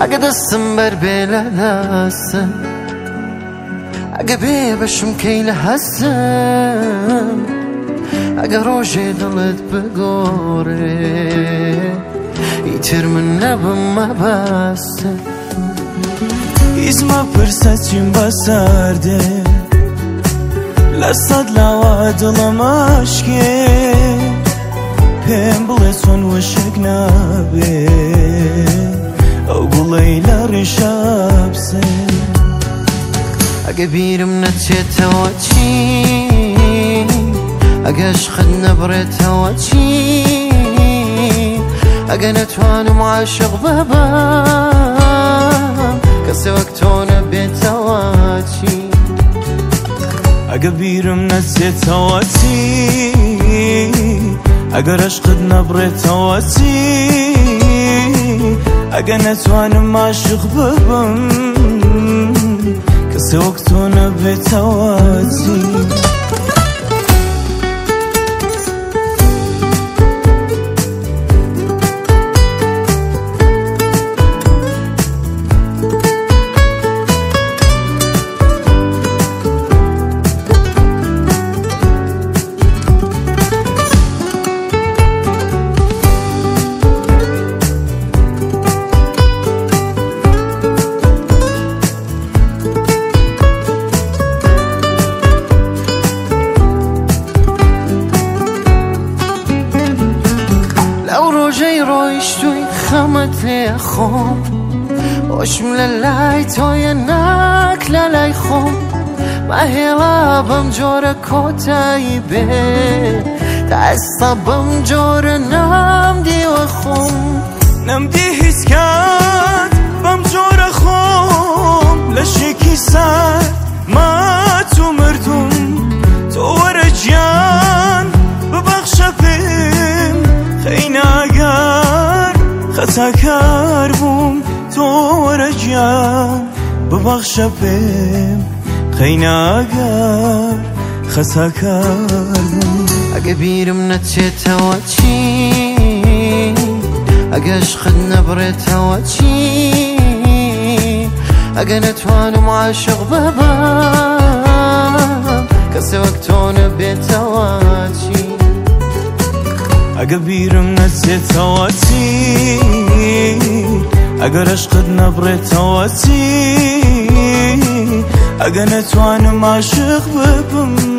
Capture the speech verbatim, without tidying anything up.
ئەگە دەستم بەر بێ لە دەستم، ئەگە بێ بەشم کەی لە هەستم، ئەگە ڕۆژێ دڵت بگۆڕێ ئیتر من نەبم مەبەستم. هیچ مەپرسە چیم بەسەردێ لە سەد لاوە دڵم ئاشکێ، پێم بڵێ چۆن وشک نابێ ئەو گوڵەی لە ڕیشە بسێ. ئەگە بیرم نەچێتەوە چی، ئەگە عشقت نەبڕێتەوە چی، ئەگە نەتوانم عاشق ببەم کەسێ وەک تۆ نەبێتەوە چی. ئەگە بیرم نەچێتەوە چی، ئەگەر عشقت نەبڕێتەوە چی، ئەگە نەتوانم عاشق ببم کەسێ وەک تۆ نەبێتەوە چی. ڕۆژەی ڕۆیشتووی خەمت لێ خۆم، وەشم لە لای تۆیە ناک لە لای خۆم، مەهێڵا بەم جۆرە کۆتایی بێ تا ئێستا بەم جۆرە نامدیوە خۆم. نەمدی هیچ کات بەم جۆرە خۆم لە شێکی سەر مات و مردوم، تۆ وەرە گیان ببەخشە پێم خەیناگەر خەتاکار بووم، تۆ وەرە گیان ببەخشە پێم خەیناگەر خەتاکار بووم. ئەگە بیرم نەچێتەوە چی، ئەگە عشقت نەبڕێتەوە چی، ئەگە نەتوانم عاشق ببەم کەسێ وەک تۆ نەبێتەوە چی. ئەگە بیرم نەچێتەوە چی، ئەگەر عشقت نەبڕێتەوە چی، ئەگە نەتوانم عاشق ببم